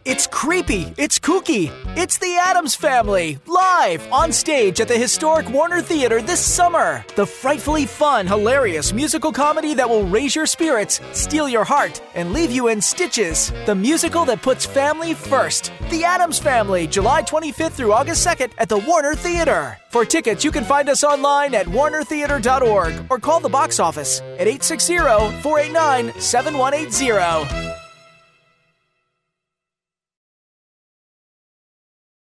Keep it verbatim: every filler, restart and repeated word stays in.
It's creepy, it's kooky, it's the Addams Family, live on stage at the historic Warner Theater this summer. The frightfully fun, hilarious musical comedy that will raise your spirits, steal your heart, and leave you in stitches. The musical that puts family first. The Addams Family, July twenty-fifth through August second at the Warner Theater. For tickets, you can find us online at warner theater dot org or call the box office at eight six zero, four eight nine, seven one eight zero.